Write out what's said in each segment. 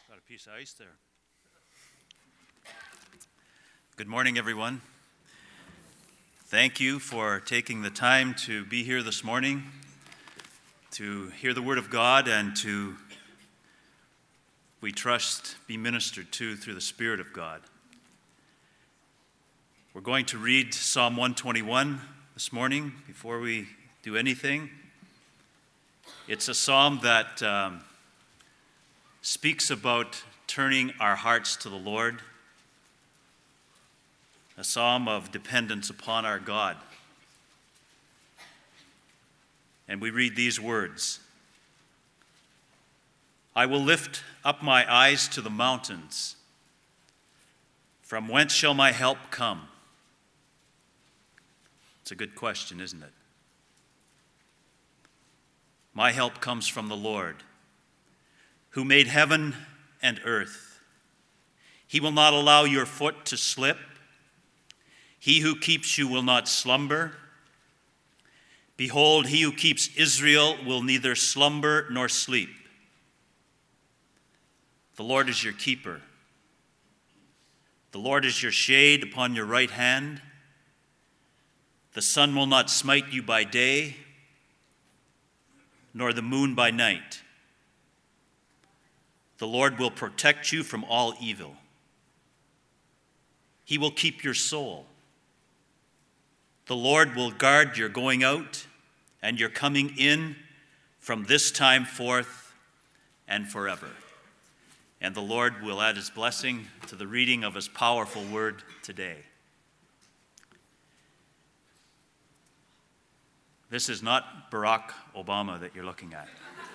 Got a piece of ice there. Good morning, everyone. Thank you for taking the time to be here this morning, to hear the Word of God, and to, we trust, be ministered to through the Spirit of God. We're going to read Psalm 121 this morning before we do anything. It's a psalm that speaks about turning our hearts to the Lord, a psalm of dependence upon our God. And we read these words: I will lift up my eyes to the mountains. From whence shall my help come? It's a good question, isn't it? My help comes from the Lord, who made heaven and earth. He will not allow your foot to slip. He who keeps you will not slumber. Behold, he who keeps Israel will neither slumber nor sleep. The Lord is your keeper. The Lord is your shade upon your right hand. The sun will not smite you by day, nor the moon by night. The Lord will protect you from all evil. He will keep your soul. The Lord will guard your going out and your coming in from this time forth and forever. And the Lord will add his blessing to the reading of his powerful word today. This is not Barack Obama that you're looking at.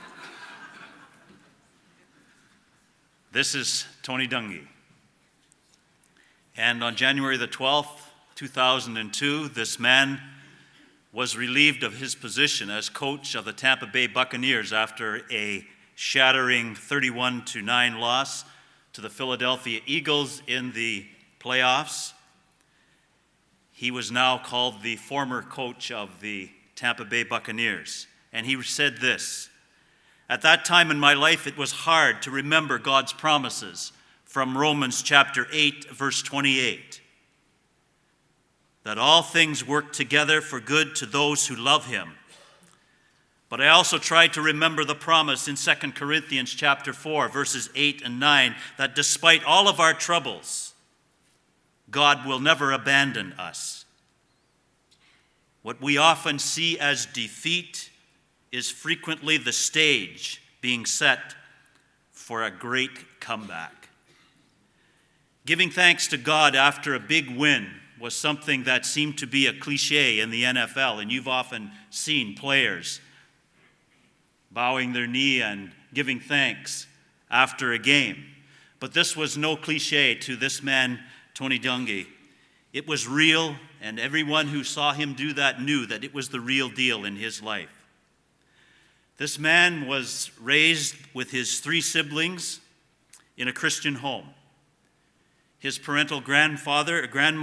This is Tony Dungy. And on January the 12th, 2002, this man was relieved of his position as coach of the Tampa Bay Buccaneers after a shattering 31-9 loss to the Philadelphia Eagles in the playoffs. He was now called the former coach of the Tampa Bay Buccaneers. And he said this: at that time in my life, it was hard to remember God's promises from Romans chapter 8, verse 28. That all things work together for good to those who love him. But I also tried to remember the promise in 2 Corinthians chapter 4, verses 8 and 9, that despite all of our troubles, God will never abandon us. What we often see as defeat is frequently the stage being set for a great comeback. Giving thanks to God after a big win was something that seemed to be a cliche in the NFL, and you've often seen players bowing their knee and giving thanks after a game. But this was no cliche to this man, Tony Dungy. It was real, and everyone who saw him do that knew that it was the real deal in his life. This man was raised with his 3 siblings in a Christian home. His parental grandfather,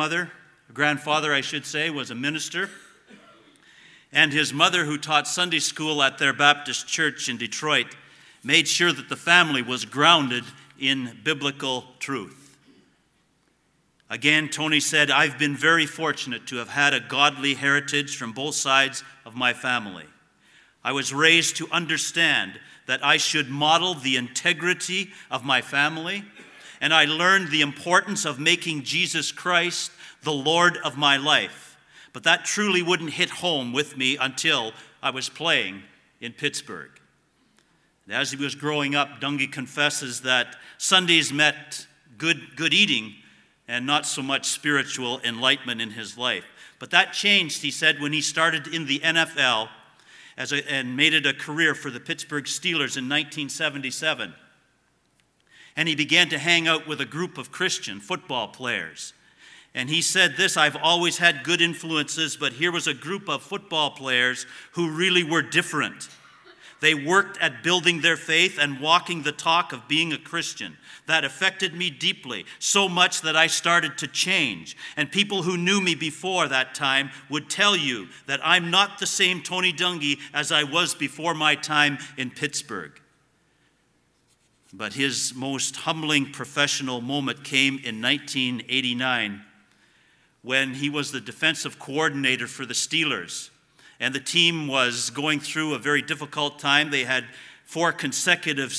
I should say, was a minister. And his mother, who taught Sunday school at their Baptist church in Detroit, made sure that the family was grounded in biblical truth. Again, Tony said, I've been very fortunate to have had a godly heritage from both sides of my family. I was raised to understand that I should model the integrity of my family, and I learned the importance of making Jesus Christ the Lord of my life. But that truly wouldn't hit home with me until I was playing in Pittsburgh. And as he was growing up, Dungy confesses that Sundays meant good eating and not so much spiritual enlightenment in his life. But that changed, he said, when he started in the NFL and made it a career for the Pittsburgh Steelers in 1977. And he began to hang out with a group of Christian football players. And he said this: I've always had good influences, but here was a group of football players who really were different. They worked at building their faith and walking the talk of being a Christian. That affected me deeply, so much that I started to change. And people who knew me before that time would tell you that I'm not the same Tony Dungy as I was before my time in Pittsburgh. But his most humbling professional moment came in 1989 when he was the defensive coordinator for the Steelers. And the team was going through a very difficult time. They had 4 consecutive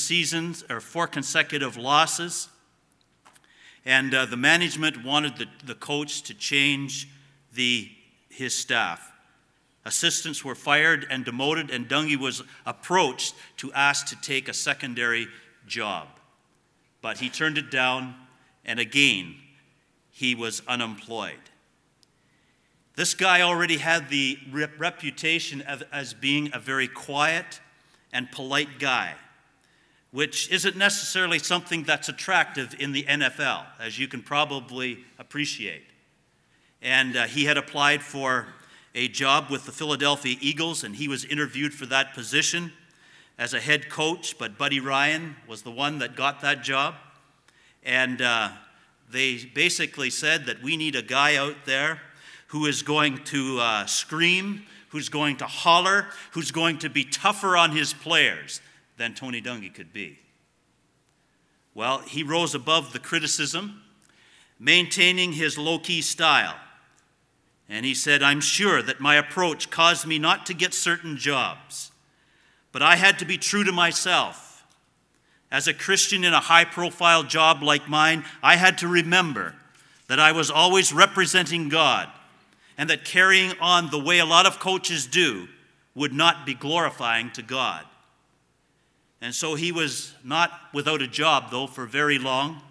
losses. And the management wanted the coach to change his staff. Assistants were fired and demoted, and Dungy was approached to ask to take a secondary job. But he turned it down, and again, he was unemployed. This guy already had the reputation as being a very quiet and polite guy, which isn't necessarily something that's attractive in the NFL, as you can probably appreciate. And he had applied for a job with the Philadelphia Eagles, and he was interviewed for that position as a head coach, but Buddy Ryan was the one that got that job. And they basically said that we need a guy out there who is going to scream, who's going to holler, who's going to be tougher on his players than Tony Dungy could be. Well, he rose above the criticism, maintaining his low-key style. And he said, "I'm sure that my approach caused me not to get certain jobs, but I had to be true to myself. As a Christian in a high-profile job like mine, I had to remember that I was always representing God, and that carrying on the way a lot of coaches do would not be glorifying to God." And so he was not without a job, though, for very long.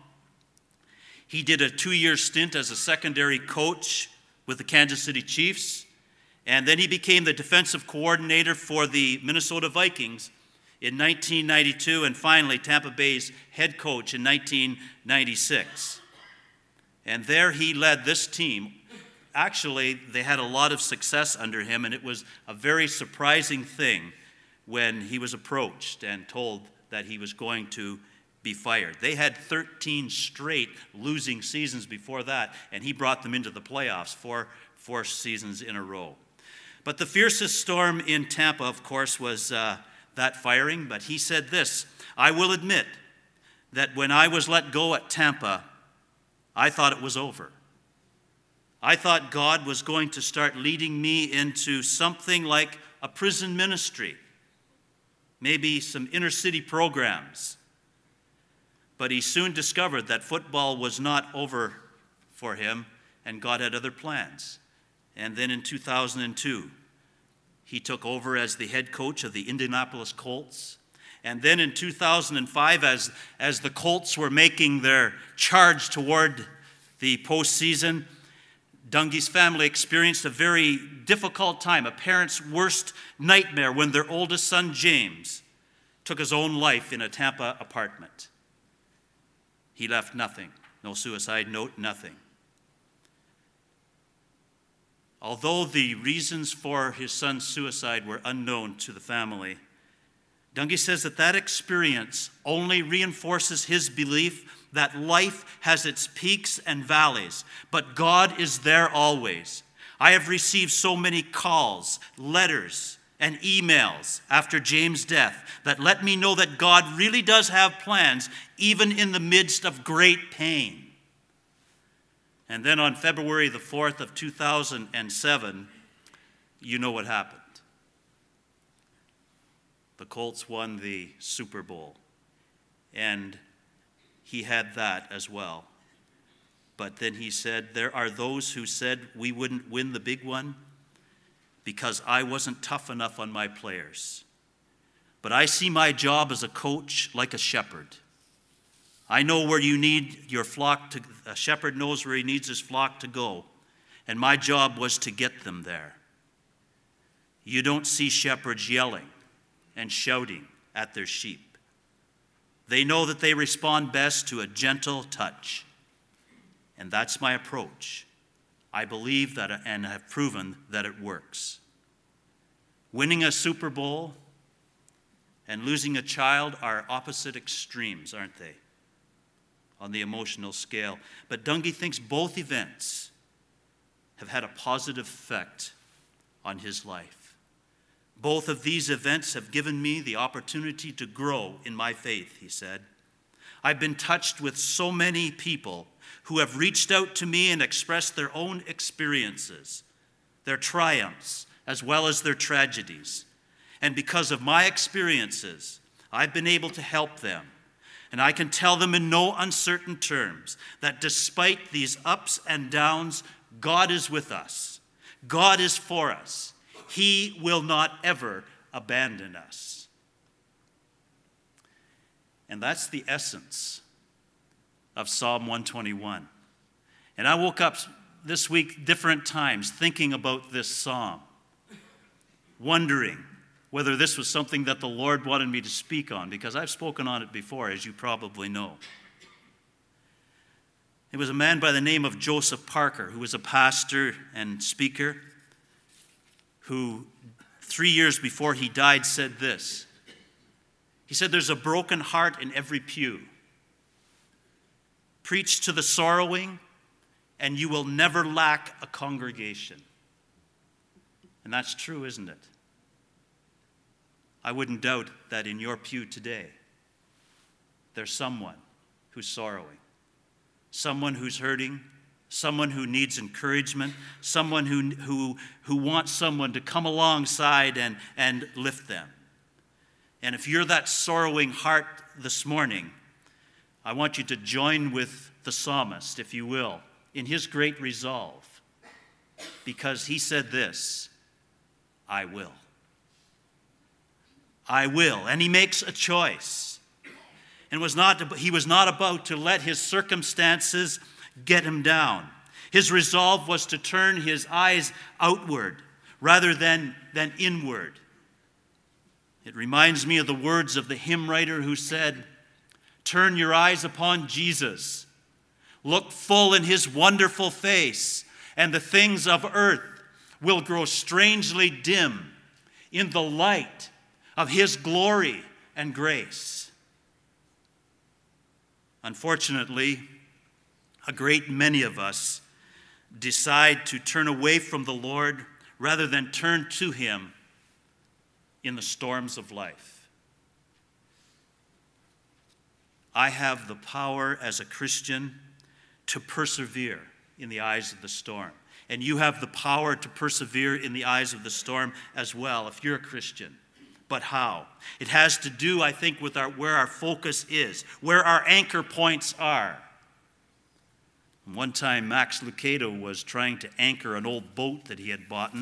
He did a 2-year stint as a secondary coach with the Kansas City Chiefs, and then he became the defensive coordinator for the Minnesota Vikings in 1992, and finally Tampa Bay's head coach in 1996. And there he led this team. Actually, they had a lot of success under him, and it was a very surprising thing when he was approached and told that he was going to be fired. They had 13 straight losing seasons before that, and he brought them into the playoffs four seasons in a row. But the fiercest storm in Tampa, of course, was that firing. But he said this, "I will admit that when I was let go at Tampa, I thought it was over. I thought God was going to start leading me into something like a prison ministry, maybe some inner city programs. But he soon discovered that football was not over for him, and God had other plans. And then in 2002, he took over as the head coach of the Indianapolis Colts. And then in 2005, as the Colts were making their charge toward the postseason, Dungy's family experienced a very difficult time, a parent's worst nightmare, when their oldest son, James, took his own life in a Tampa apartment. He left nothing, no suicide note, nothing. Although the reasons for his son's suicide were unknown to the family, Dungy says that experience only reinforces his belief that life has its peaks and valleys, but God is there always. I have received so many calls, letters, and emails after James' death that let me know that God really does have plans, even in the midst of great pain. And then on February the 4th of 2007, you know what happened. The Colts won the Super Bowl, and he had that as well. But then he said, there are those who said we wouldn't win the big one because I wasn't tough enough on my players. But I see my job as a coach like a shepherd. I know where you need your flock to, a shepherd knows where he needs his flock to go, and my job was to get them there. You don't see shepherds yelling and shouting at their sheep. They know that they respond best to a gentle touch. And that's my approach. I believe that and have proven that it works. Winning a Super Bowl and losing a child are opposite extremes, aren't they, on the emotional scale? But Dungy thinks both events have had a positive effect on his life. Both of these events have given me the opportunity to grow in my faith, he said. I've been touched with so many people who have reached out to me and expressed their own experiences, their triumphs, as well as their tragedies. And because of my experiences, I've been able to help them. And I can tell them in no uncertain terms that despite these ups and downs, God is with us. God is for us. He will not ever abandon us. And that's the essence of Psalm 121. And I woke up this week different times thinking about this psalm, wondering whether this was something that the Lord wanted me to speak on, because I've spoken on it before, as you probably know. It was a man by the name of Joseph Parker, who was a pastor and speaker, who 3 years before he died said this. He said, "There's a broken heart in every pew. Preach to the sorrowing, and you will never lack a congregation." And that's true, isn't it? I wouldn't doubt that in your pew today, there's someone who's sorrowing, someone who's hurting, someone who needs encouragement, someone who wants someone to come alongside and lift them. And if you're that sorrowing heart this morning, I want you to join with the psalmist, if you will, in his great resolve, because he said this, "I will. I will." And he makes a choice. And he was not about to let his circumstances get him down. His resolve was to turn his eyes outward rather than inward. It reminds me of the words of the hymn writer who said, "Turn your eyes upon Jesus. Look full in his wonderful face, and the things of earth will grow strangely dim in the light of his glory and grace." Unfortunately, a great many of us decide to turn away from the Lord rather than turn to him in the storms of life. I have the power as a Christian to persevere in the eyes of the storm. And you have the power to persevere in the eyes of the storm as well if you're a Christian. But how? It has to do, I think, with where our focus is, where our anchor points are. One time, Max Lucado was trying to anchor an old boat that he had bought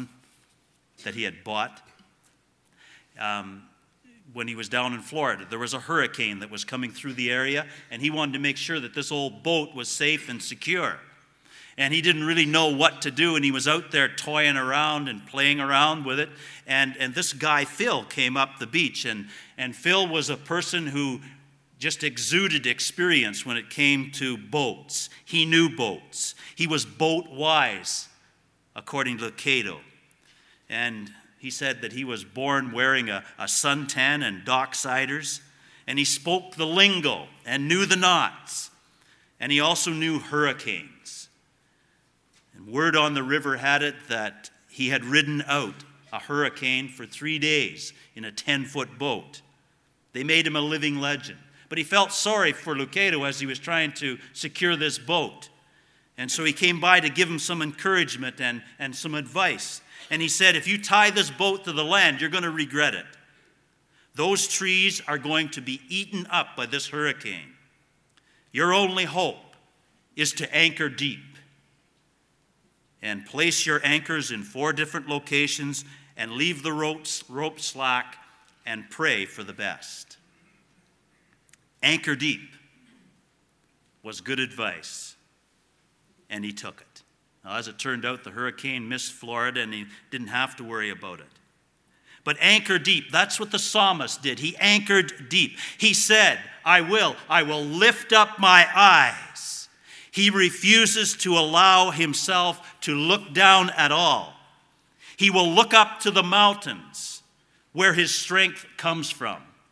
when he was down in Florida. There was a hurricane that was coming through the area, and he wanted to make sure that this old boat was safe and secure. And he didn't really know what to do, and he was out there toying around and playing around with it. And this guy, Phil, came up the beach, and Phil was a person who just exuded experience when it came to boats. He knew boats. He was boat wise, according to Lucado. And he said that he was born wearing a suntan and docksiders, and he spoke the lingo and knew the knots, and he also knew hurricanes. And word on the river had it that he had ridden out a hurricane for 3 days in a 10-foot boat. They made him a living legend. But he felt sorry for Lucado as he was trying to secure this boat. And so he came by to give him some encouragement and some advice. And he said, "If you tie this boat to the land, you're going to regret it. Those trees are going to be eaten up by this hurricane. Your only hope is to anchor deep. And place your anchors in 4 different locations and leave the rope slack and pray for the best." Anchor deep was good advice, and he took it. Now, as it turned out, the hurricane missed Florida, and he didn't have to worry about it. But anchor deep, that's what the psalmist did. He anchored deep. He said, I will lift up my eyes. He refuses to allow himself to look down at all. He will look up to the mountains where his strength comes from.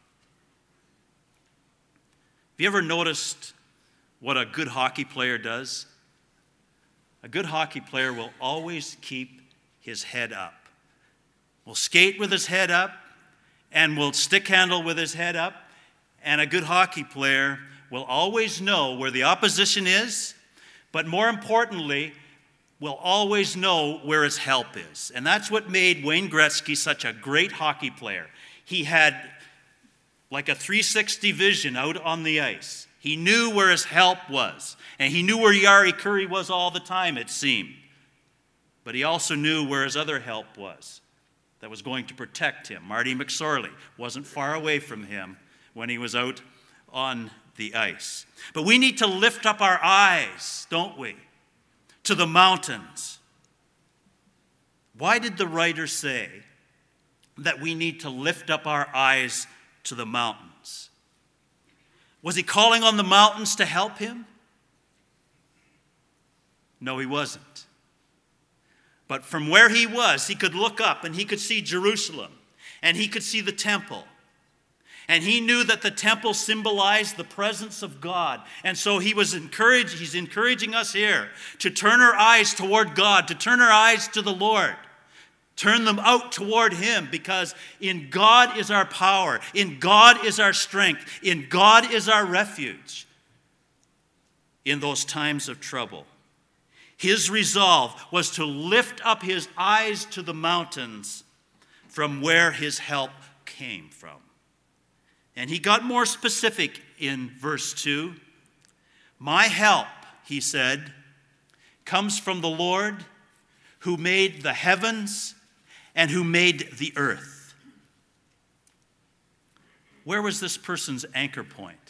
Have you ever noticed what a good hockey player does? A good hockey player will always keep his head up. Will skate with his head up and will stick handle with his head up. And a good hockey player will will always know where the opposition is, but more importantly, will always know where his help is. And that's what made Wayne Gretzky such a great hockey player. He had like a 360 vision out on the ice. He knew where his help was, and he knew where Jari Kurri was all the time, it seemed. But he also knew where his other help was that was going to protect him. Marty McSorley wasn't far away from him when he was out on the ice. But we need to lift up our eyes, don't we, to the mountains. Why did the writer say that we need to lift up our eyes to the mountains? Was he calling on the mountains to help him? No, he wasn't. But from where he was, he could look up and he could see Jerusalem and he could see the temple. And he knew that the temple symbolized the presence of God. And so he's encouraging us here to turn our eyes toward God, to turn our eyes to the Lord. Turn them out toward him, because in God is our power, in God is our strength, in God is our refuge in those times of trouble. His resolve was to lift up his eyes to the mountains from where his help came from. And he got more specific in verse 2. My help, he said, comes from the Lord who made the heavens and who made the earth. Where was this person's anchor point?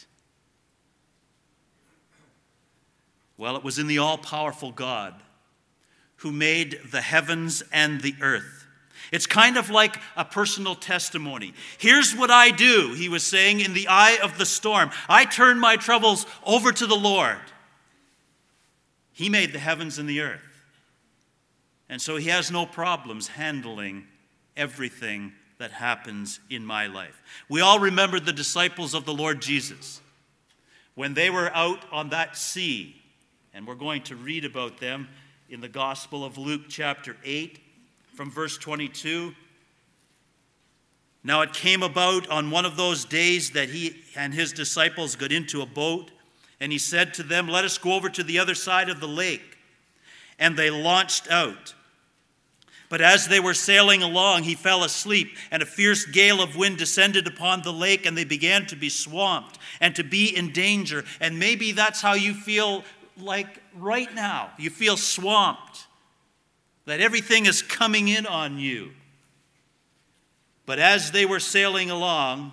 Well, it was in the all-powerful God who made the heavens and the earth. It's kind of like a personal testimony. Here's what I do, he was saying, in the eye of the storm. I turn my troubles over to the Lord. He made the heavens and the earth. And so he has no problems handling everything that happens in my life. We all remember the disciples of the Lord Jesus when they were out on that sea. And we're going to read about them in the Gospel of Luke chapter 8 from verse 22. Now it came about on one of those days that he and his disciples got into a boat, and he said to them, let us go over to the other side of the lake. And they launched out. But as they were sailing along, he fell asleep, and a fierce gale of wind descended upon the lake, and they began to be swamped and to be in danger. And maybe that's how you feel like right now. You feel swamped, that everything is coming in on you. But as they were sailing along,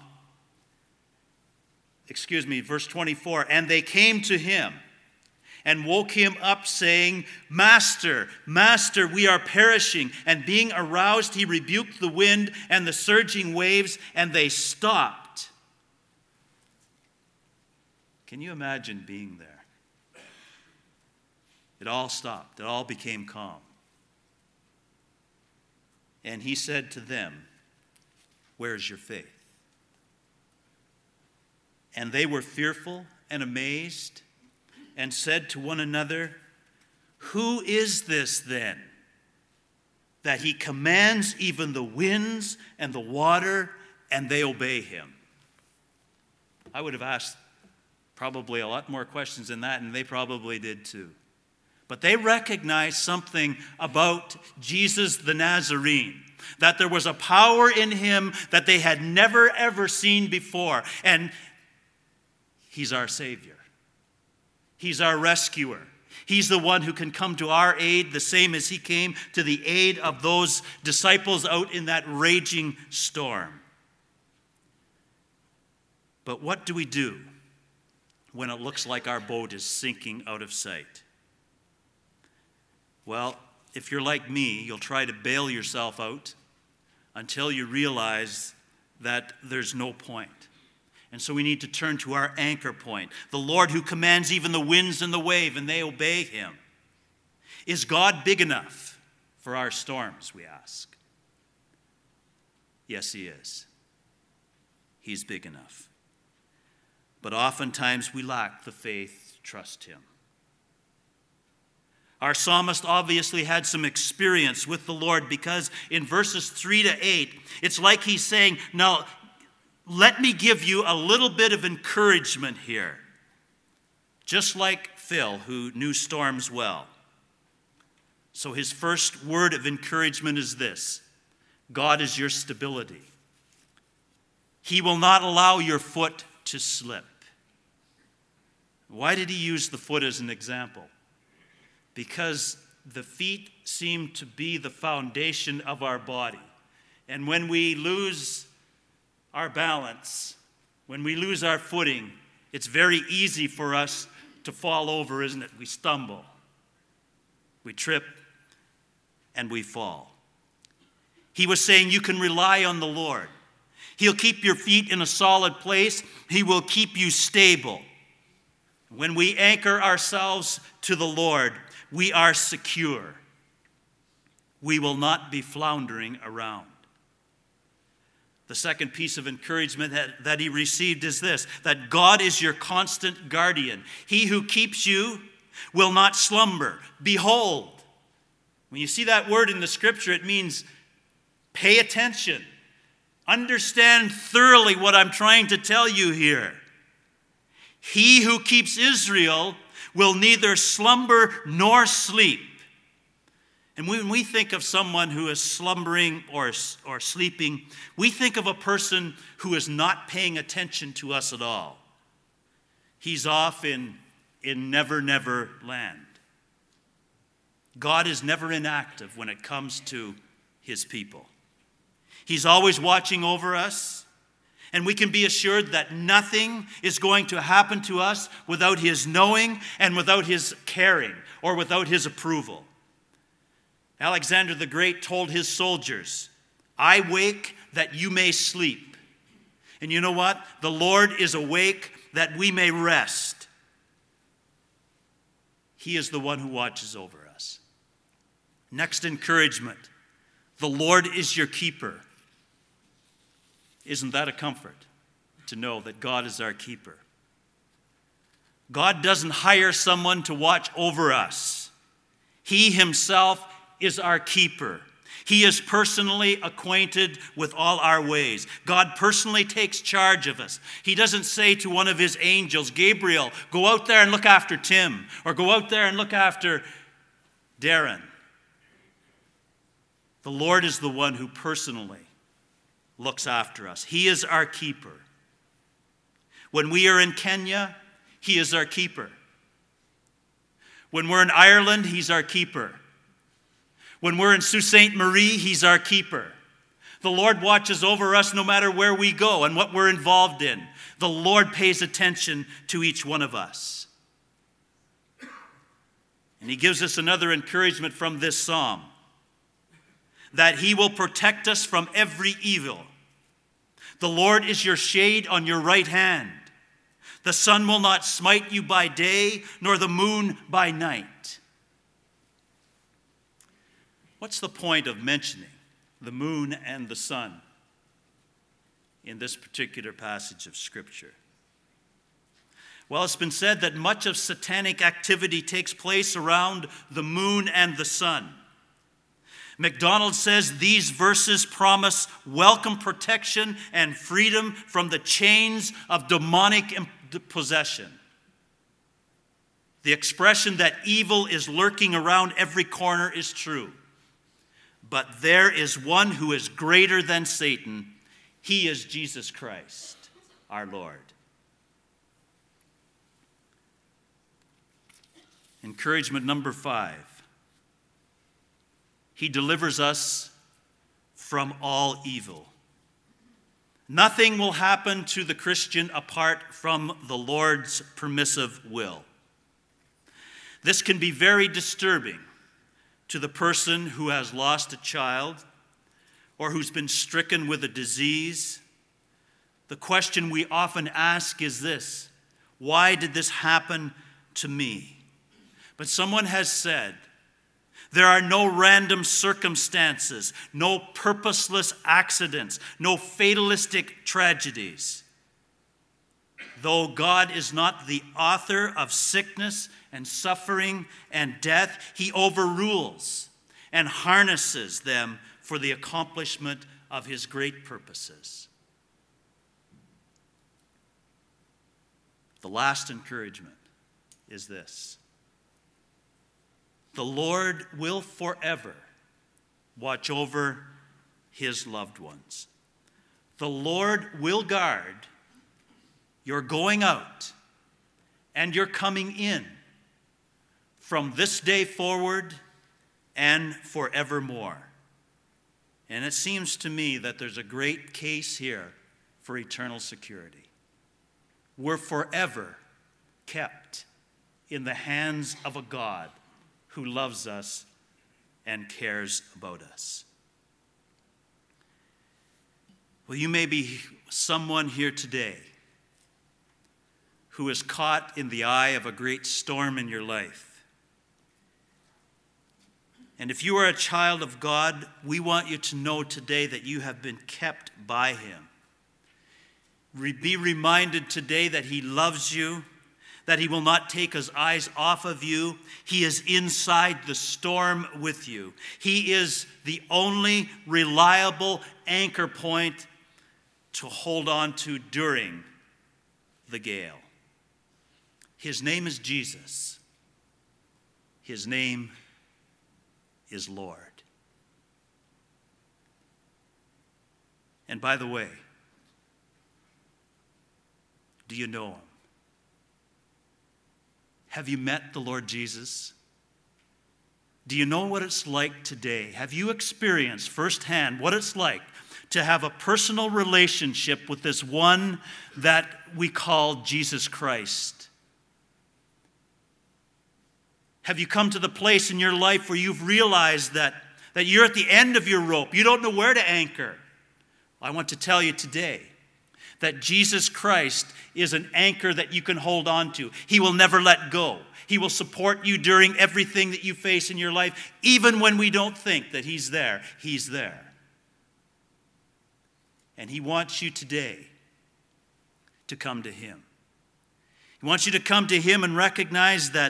verse 24, and they came to him and woke him up, saying, Master, Master, we are perishing. And being aroused, he rebuked the wind and the surging waves, and they stopped. Can you imagine being there? It all stopped. It all became calm. And he said to them, where's your faith? And they were fearful and amazed and said to one another, who is this then, that he commands even the winds and the water, and they obey him? I would have asked probably a lot more questions than that, and they probably did too. But they recognized something about Jesus the Nazarene, that there was a power in him that they had never, ever seen before. And he's our Savior. He's our rescuer. He's the one who can come to our aid, the same as he came to the aid of those disciples out in that raging storm. But what do we do when it looks like our boat is sinking out of sight? Well, if you're like me, you'll try to bail yourself out until you realize that there's no point. And so we need to turn to our anchor point, the Lord who commands even the winds and the wave, and they obey him. Is God big enough for our storms, we ask? Yes, he is. He's big enough. But oftentimes we lack the faith to trust him. Our psalmist obviously had some experience with the Lord, because in verses 3 to 8, it's like he's saying, now, let me give you a little bit of encouragement here. just like Phil, who knew storms well. So his first word of encouragement is this: God is your stability. He will not allow your foot to slip. Why did he use the foot as an example? Because the feet seem to be the foundation of our body. And when we lose our balance, when we lose our footing, it's very easy for us to fall over, isn't it? We stumble, we trip, and we fall. He was saying you can rely on the Lord. He'll keep your feet in a solid place. He will keep you stable. When we anchor ourselves to the Lord, we are secure. We will not be floundering around. The second piece of encouragement that he received is this: that God is your constant guardian. He who keeps you will not slumber. Behold. When you see that word in the scripture, it means pay attention. Understand thoroughly what I'm trying to tell you here. He who keeps Israel will neither slumber nor sleep. And when we think of someone who is slumbering or sleeping, we think of a person who is not paying attention to us at all. He's off in never, never land. God is never inactive when it comes to his people. He's always watching over us, and we can be assured that nothing is going to happen to us without his knowing and without his caring or without his approval. Alexander the Great told his soldiers, "I wake that you may sleep." And you know what? The Lord is awake that we may rest. He is the one who watches over us. Next encouragement: the Lord is your keeper. Isn't that a comfort to know that God is our keeper? God doesn't hire someone to watch over us. He himself is our keeper. He is personally acquainted with all our ways. God personally takes charge of us. He doesn't say to one of his angels, "Gabriel, go out there and look after Tim," or "Go out there and look after Darren." The Lord is the one who personally looks after us. He is our keeper. When we are in Kenya, he is our keeper. When we're in Ireland, he's our keeper. When we're in Sault Ste. Marie, he's our keeper. The Lord watches over us no matter where we go and what we're involved in. The Lord pays attention to each one of us. And he gives us another encouragement from this psalm: that he will protect us from every evil. The Lord is your shade on your right hand. The sun will not smite you by day, nor the moon by night. What's the point of mentioning the moon and the sun in this particular passage of Scripture? Well, it's been said that much of satanic activity takes place around the moon and the sun. MacDonald says these verses promise welcome protection and freedom from the chains of demonic possession. The expression that evil is lurking around every corner is true. But there is one who is greater than Satan. He is Jesus Christ, our Lord. Encouragement number 5. He delivers us from all evil. Nothing will happen to the Christian apart from the Lord's permissive will. This can be very disturbing to the person who has lost a child or who's been stricken with a disease. The question we often ask is this: why did this happen to me? But someone has said, there are no random circumstances, no purposeless accidents, no fatalistic tragedies. Though God is not the author of sickness and suffering and death, he overrules and harnesses them for the accomplishment of his great purposes. The last encouragement: is this: the Lord will forever watch over his loved ones. The Lord will guard your going out and your coming in from this day forward and forevermore. And it seems to me that there's a great case here for eternal security. We're forever kept in the hands of a God who loves us and cares about us. Well, you may be someone here today who is caught in the eye of a great storm in your life. And if you are a child of God, we want you to know today that you have been kept by him. Be reminded today that he loves you, that he will not take his eyes off of you. He is inside the storm with you. He is the only reliable anchor point to hold on to during the gale. His name is Jesus. His name is Lord. And by the way, do you know him? Have you met the Lord Jesus? Do you know what it's like today? Have you experienced firsthand what it's like to have a personal relationship with this one that we call Jesus Christ? Have you come to the place in your life where you've realized that you're at the end of your rope? You don't know where to anchor. I want to tell you today that Jesus Christ is an anchor that you can hold on to. He will never let go. He will support you during everything that you face in your life, even when we don't think that he's there. He's there. And he wants you today to come to him. He wants you to come to him and recognize that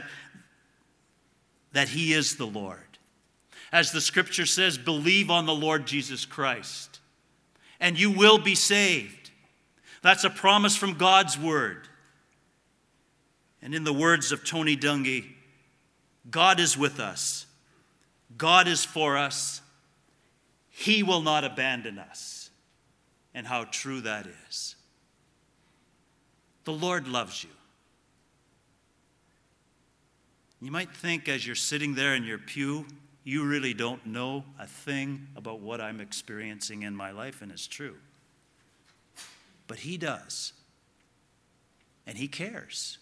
he is the Lord. As the scripture says, believe on the Lord Jesus Christ, and you will be saved. That's a promise from God's word. And in the words of Tony Dungy, God is with us. God is for us. He will not abandon us. And how true that is. The Lord loves you. You might think as you're sitting there in your pew, you really don't know a thing about what I'm experiencing in my life, and it's true. But he does. And he cares.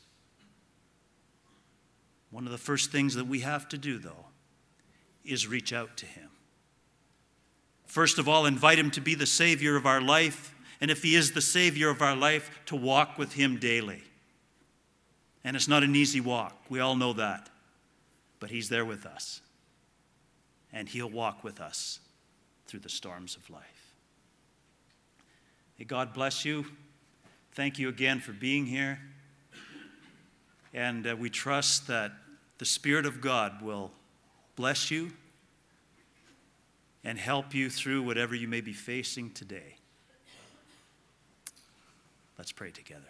One of the first things that we have to do, though, is reach out to him. First of all, invite him to be the Savior of our life. And if he is the Savior of our life, to walk with him daily. And it's not an easy walk. We all know that. But he's there with us. And he'll walk with us through the storms of life. May God bless you. Thank you again for being here. And we trust that the Spirit of God will bless you and help you through whatever you may be facing today. Let's pray together.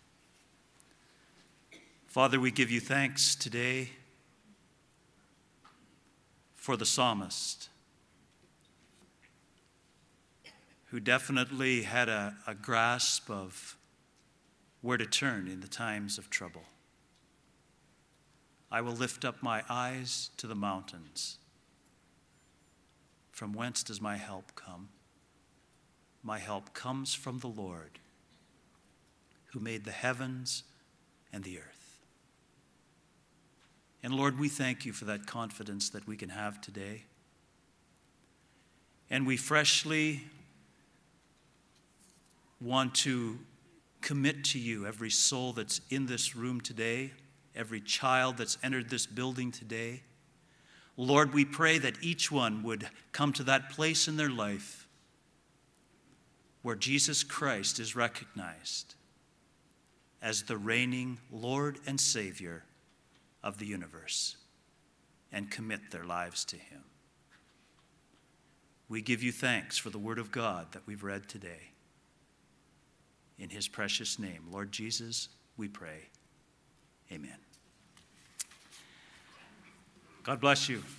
Father, we give you thanks today for the psalmist, who definitely had a grasp of where to turn in the times of trouble. I will lift up my eyes to the mountains. From whence does my help come? My help comes from the Lord, who made the heavens and the earth. And Lord, we thank you for that confidence that we can have today. And we freshly want to commit to you every soul that's in this room today, every child that's entered this building today. Lord, we pray that each one would come to that place in their life where Jesus Christ is recognized as the reigning Lord and Savior of the universe, and commit their lives to him. We give you thanks for the word of God that we've read today. In his precious name, Lord Jesus, we pray. Amen. God bless you.